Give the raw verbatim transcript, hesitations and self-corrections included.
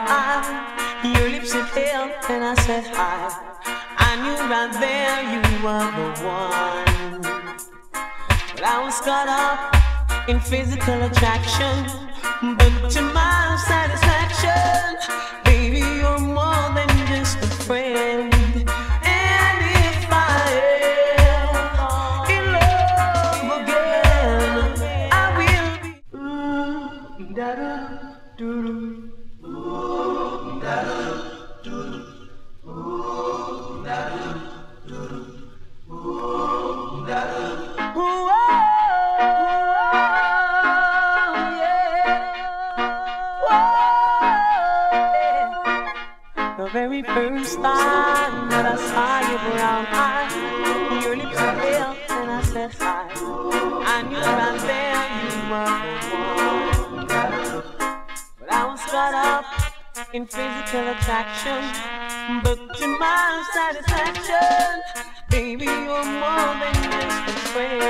eye. Your lips are pale and I said hi. I knew right there you were the one. But I was caught up in physical attraction, but to my satisfaction, baby, you're more than just a friend. And if I am in love again, I will be. Ooh, da-da, doo-doo. Ooh, da-da, doo-doo. Ooh, da-da, doo-doo. Ooh, da-da. Ooh, the very first time that I saw your brown eyes, your lips were pale and I said hi. I knew right there you were the one. But I was caught up in physical attraction, but to my satisfaction, baby, you're more than just a friend.